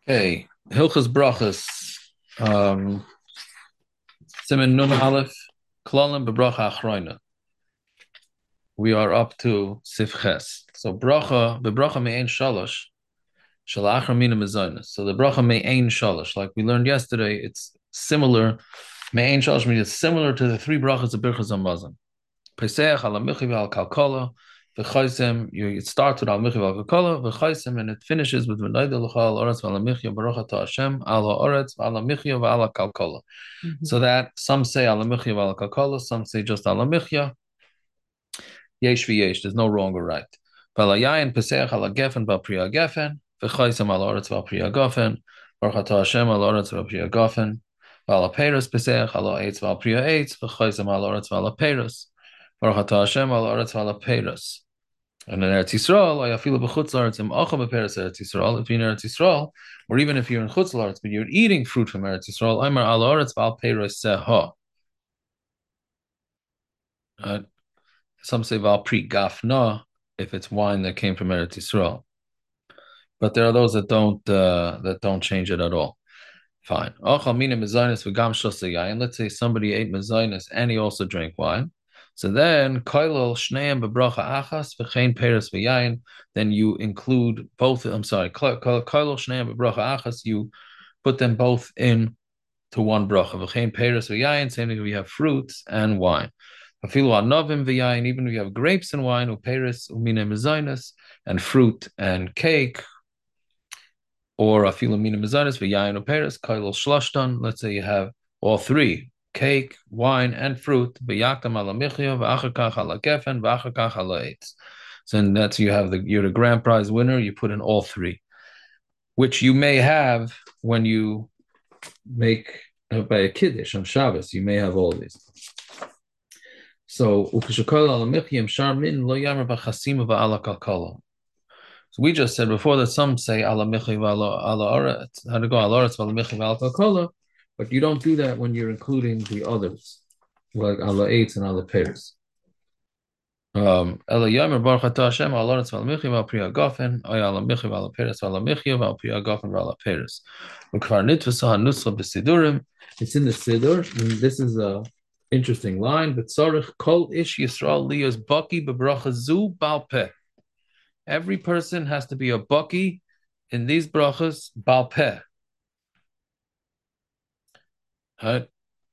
Okay, Hilchas Brachas, Siman Nun Aleph, Klolim bebracha Achroina. We are up to Sif Ches. So bebracha me'ein shalosh, shalachar mina mezonos. So the bracha me'ein shalosh, like we learned yesterday, it's similar. Me'ein shalosh means it's similar to the three brachas of Birchas Hamazon. Pesach ala michiv al kalkola, v'chaisem. It starts with al michiv al kalkola, v'chaisem, and it finishes with v'nayda l'cha al oretz v'ala michya baruch atah Hashem al ha'oretz v'ala michya v'ala kalkola. So that some say ala michya v'ala kalkola, some say just ala michya. Yesh v'yesh. There's no wrong or right. V'ala yayin pesach ala gefen ba'al priya gefen, v'chaisem al oretz v'al priya gefen, baruch atah Hashem al oretz v'al priya gefen. V'ala peiros pesach ala eitz v'al priya eitz, v'chaisem al oretz v'ala peiros. Baruch atah Hashem al oretz v'ala peiros. And in Eretz Yisrael, ayafilu b'chutz la'aretz im acha b'peres Eretz Yisrael. If you're in Eretz Yisrael, or even if you're in chutz la'aretz, but you're eating fruit from Eretz Yisrael, Aimer al oretz v'al peiros seha. Some say v'al pri gafna if it's wine that came from Eretz Yisrael. But there are those that don't change it at all. Fine. Achal mina mezainis v'gam shlosa yayin. Let's say somebody ate mezainis and he also drank wine. So then, koilol shneim bebracha achas v'chein peres v'yayin. Then you include both. I'm sorry, koilol shneim bebracha achas. You put them both in to one bracha. V'chein peres v'yayin. Same thing if you have fruits and wine. Afilu anovim v'yayin. Even if you have grapes and wine, uperes umine mezainis, and fruit and cake, or afilu mina mezanis v'yayin uperes kailol shlashtan. Let's say you have all three: cake, wine, and fruit. V'yaktam ala michya v'achar kach ala gefen v'achar kach ala eitz. So that's you're the grand prize winner. You put in all three, which you may have when you make by a kiddush on Shabbos. You may have all these. So ukishakol ala michya shar min lo yamer b'chasim v'ala kalkala. So we just said before that some say ala michi ala aretz, how to go ala aretz ala michi ala kalkola, but you don't do that when you're including the others, like ala eitz and ala peiros. Ela yomer baruch atah Hashem ala aretz ala michi ala priya gofen, ay ala michi ala peiros ala michi ala priya gofen ala peiros. Ukvar nitvasa hanuscha b'sidurim. It's in the siddur, and this is a interesting line. But tzarich kol ish Yisrael liyos baki bebracha zu bal peh. Every person has to be a baki in these brachas bal peh. Right?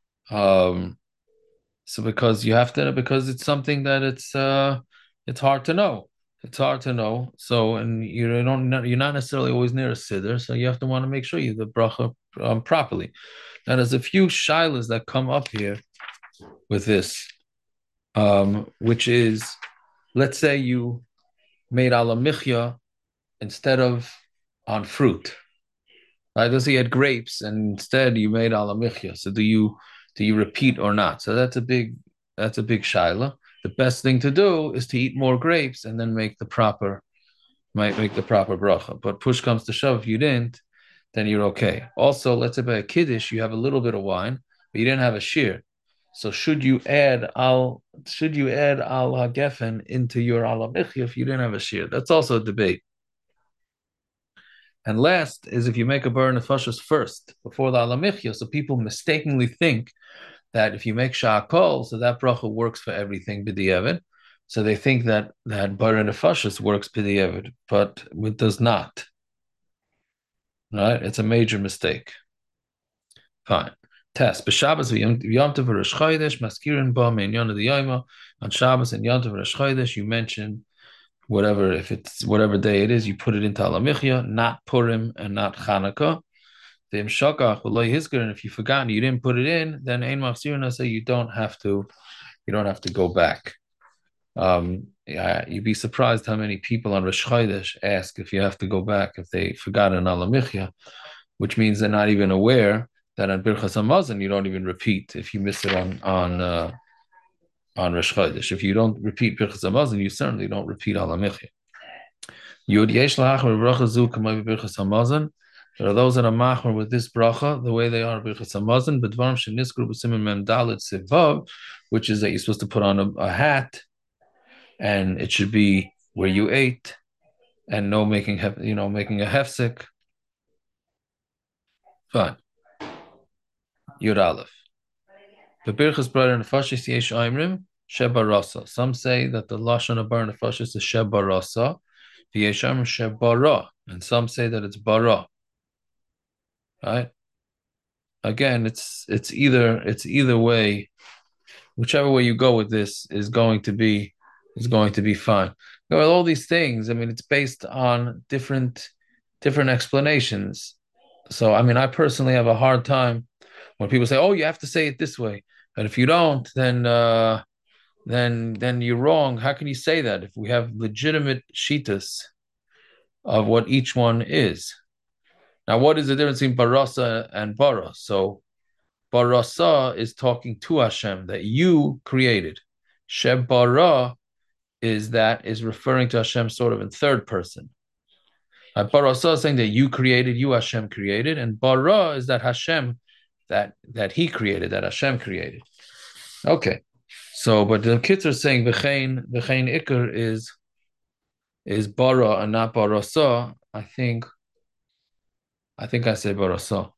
So because it's something that it's hard to know. It's hard to know. So and you're not necessarily always near a siddur, so you have to want to make sure you do the bracha properly. Now there's a few shilas that come up here with this, which is, let's say you made ala michya instead of on fruit. Right? Let's say you had grapes and instead you made ala michya. So do you repeat or not? So that's a big shaila. The best thing to do is to eat more grapes and then make the proper bracha. But push comes to shove, if you didn't, then you're okay. Also, let's say by a kiddush you have a little bit of wine, but you didn't have a shear. So should you add al hagefen into your ala michya if you didn't have a shear? That's also a debate. And last is if you make a bar nefashos first before the ala michya, so people mistakenly think that if you make sha'akol, so that bracha works for everything b'di'evid. So they think that bar nefashos works b'di'evid, but it does not. Right? It's a major mistake. Fine. Test. B'Shabbos v'Yom Tov v'Rosh Chodesh maskirin ba me'inyan d'yoma. On Shabbos and Yom Tov v'Rosh Chodesh, you mention whatever, if it's whatever day it is, you put it into ala michya, not Purim and not Chanukah. The imshakach v'lo yizkar, and if you forgot and you didn't put it in, then ein machzirna, say you don't have to go back. You'd be surprised how many people on Rosh Chodesh ask if you have to go back if they forgot an ala michya, which means they're not even aware that on Birchas Hamazon you don't even repeat if you miss it on Rosh Chodesh. If you don't repeat Birchas Hamazon, you certainly don't repeat ala michya. Yud yesh la'achar bracha zu k'may Birchas Hamazon. There are those that are machmer with this bracha the way they are Birchas Hamazon, but dvarim sheniskru b'siman mem dalet sivav, which is that you're supposed to put on a hat, and it should be where you ate, and no making a hefsek. Fine. Yud Aleph. Bebirchas Bar Nefashis Yesh Aimrim Shebarasa. Some say that the lashon of Bar Nefashis is Shebarasa, Yesh Aimrim Shebara, and some say that it's Bara. Right? Again, it's either way. Whichever way you go with this is going to be fine. Well, all these things, I mean, it's based on different explanations. So, I mean, I personally have a hard time when people say, "Oh, you have to say it this way," and if you don't, then you're wrong. How can you say that if we have legitimate shitas of what each one is? Now, what is the difference between barasa and bara? So, barasa is talking to Hashem that you created. Shebara is referring to Hashem sort of in third person. Barasa is saying that you created, you Hashem created, and bara is that Hashem that He created, that Hashem created. Okay, so but the kids are saying v'chein ikr is bara and not barasa. I think I say barasa.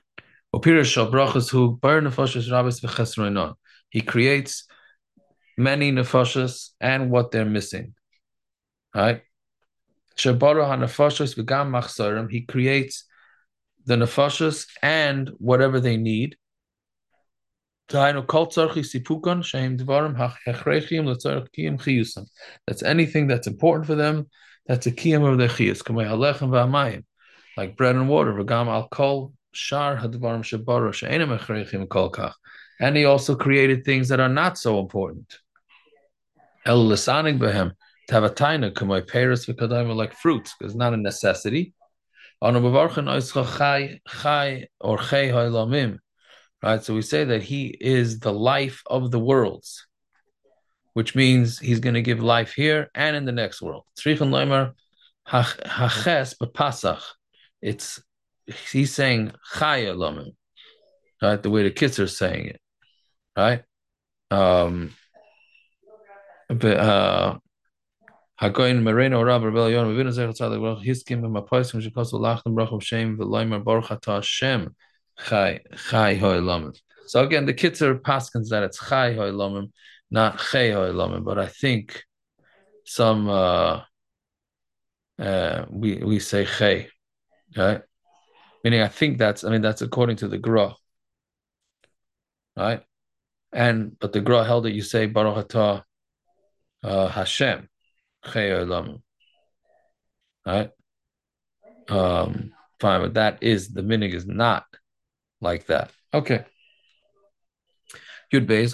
He creates many nefashos and what they're missing. Right? He creates the nefashos and whatever they need. That's anything that's important for them. That's a kiyum of their chiyus. Like bread and water. And he also created things that are not so important. To have a taina, like fruits, because it's not a necessity. Right, so we say that he is the life of the worlds, which means he's going to give life here and in the next world. It's he's saying chaya lamim, right? The way the kids are saying it, right? Hagoyin Mereno Rab Rebel Yon Vivin Zech Tzaddik Baruch Hiskim B'Mapoisim Shekos Lachtem Baruch Shem V'Loimer Baruch Atah Hashem Chai Hoi Lomim. So again, the kids are paskins that it's Chai Hoi Lomim, not Chai Hoi Lomim. But I think some we say Chai, right? Meaning I think that's according to the Gra, right? But the Gra held that you say Baruch Atah Hashem Chai Hoi Lomim. Right? Fine, but that is the minig is not like that. Okay. Yud Beis.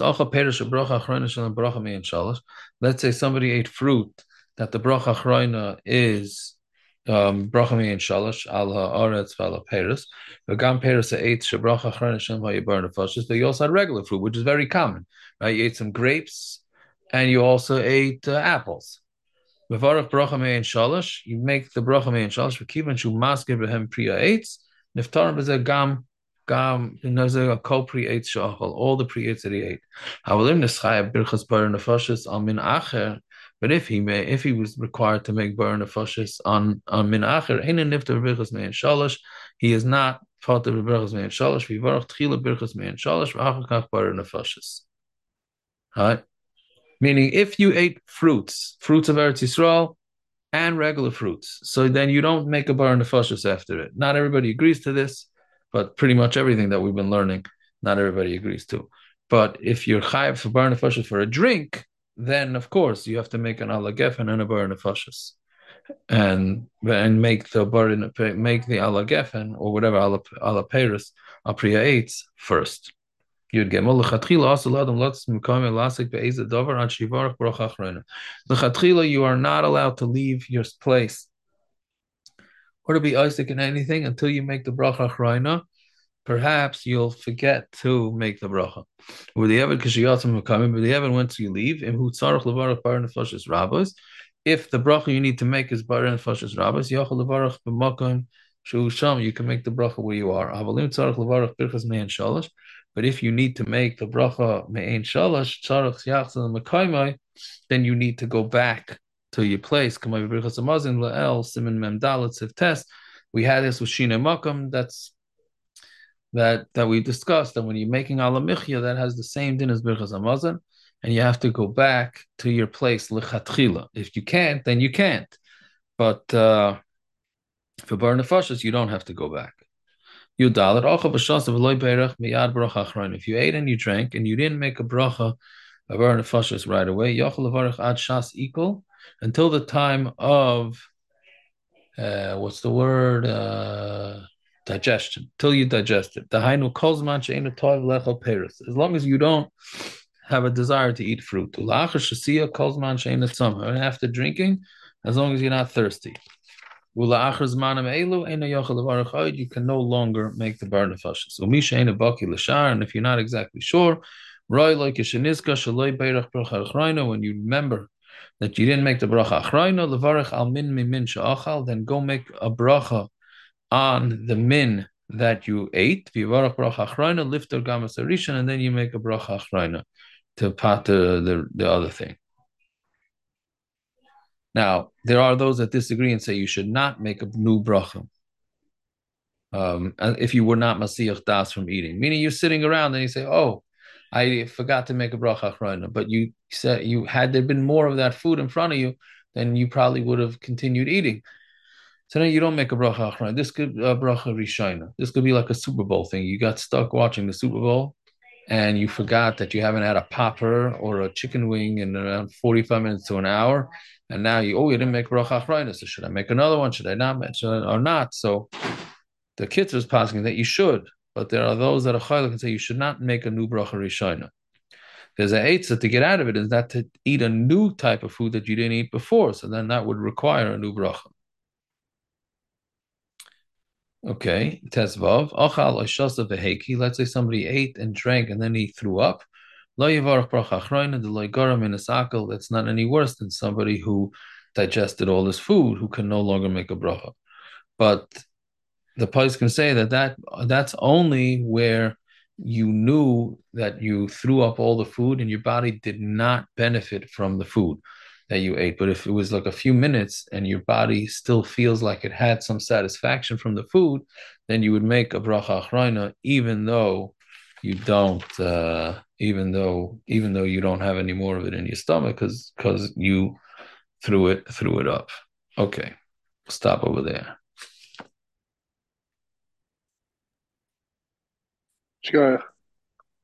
Let's say somebody ate fruit that the bracha achrona is bracha me'in shalosh al haaretz v'al peres. V'gam peres ate shebracha achrona shem hayibar nefashos. But you also had regular fruit, which is very common. Right? You ate some grapes, and you also ate apples. Mevarach bracha me'in shalosh. You make the bracha me'in shalosh. V'kivan shu masker b'hem priya eitz. Niftar b'zeh gam kol pri eitz shachol. All the pri eitz that he ate. Havalim neschaya birchas bar nefashos al min acher. But if he was required to make bar nefashos on min acher, ein niftar birchas me'in shalosh. He is not fater birchas me'in shalosh. V'varach tchila birchas me'in shalosh. V'achar kach bar nefashos. Right. Meaning, if you ate fruits of Eretz Yisrael and regular fruits, so then you don't make a bar nefashos after it. Not everybody agrees to this, but pretty much everything that we've been learning, not everybody agrees to. But if you're chayav for bar nefashos for a drink, then of course you have to make an ala gefen and a bar nefashos, and make the ala gefen or whatever ala peres apriya eitz first. Lechatchila, you are not allowed to leave your place or to be Isaac in anything until you make the bracha achrona. Perhaps you'll forget to make the bracha. With the Evid Kishiyatim Mekayim, but the Evid once you leave, if the bracha you need to make is bar nefashos rabbos, yachol levarach b'makom shu sham. You can make the bracha where you are. Avalim tzarich levarach birchas me'en shalosh. But if you need to make the bracha me'en shalosh, tzarich yachzal mekaymai, then you need to go back to your place. Kamay birchas hamazon le'el simin mem dalet sif test. We had this with shina makam. That's that we discussed, that when you're making ala michya, that has the same din as birchas hamazon, and you have to go back to your place lichatchila. If you can't, then you can't. But for bar nefashos, you don't have to go back. You dalit ocha b'shas of loy berach miyad bracha achron. If you ate and you drank and you didn't make a bracha of bar nefashos right away, yochel levarich ad shas equal until the time of what's the word? Digestion. Till you digest it. Dahainu kolzman she'enu toiv lechol peris. As long as you don't have a desire to eat fruit. Ulachar shasiya kolzman she'enu tzama. And after drinking, as long as you're not thirsty. You can no longer make the bar nefashos. And if you're not exactly sure, when you remember that you didn't make the bracha achrayna, then go make a bracha on the min that you ate. Lifter gamas arishan, and then you make a bracha achrayna to pat the other thing. Now, there are those that disagree and say you should not make a new bracha if you were not Masiyach Das from eating. Meaning you're sitting around and you say, oh, I forgot to make a bracha achrayna, but you said had there been more of that food in front of you, then you probably would have continued eating. So then you don't make a bracha achrayna. This could bracha rishayna. This could be like a Super Bowl thing. You got stuck watching the Super Bowl, and you forgot that you haven't had a popper or a chicken wing in around 45 minutes to an hour, and now you didn't make bracha achrayna. So should I make another one? Should I not mention it or not? So the kitzur is passing that you should, but there are those that are chaylik and say you should not make a new bracha rishayna. There's a eitzah to get out of it is that to eat a new type of food that you didn't eat before, so then that would require a new bracha. Okay, Tezvav, Achal Oishasa Veheki. Let's say somebody ate and drank and then he threw up. Lo Yavarach Bracha Achrayna, the Lo Garam in a that's not any worse than somebody who digested all this food who can no longer make a bracha. But the Pais can say that's only where you knew that you threw up all the food and your body did not benefit from the food that you ate. But if it was like a few minutes and your body still feels like it had some satisfaction from the food, then you would make a bracha achrayna, even though you don't, even though you don't have any more of it in your stomach because you threw it up. Okay, stop over there. Sure.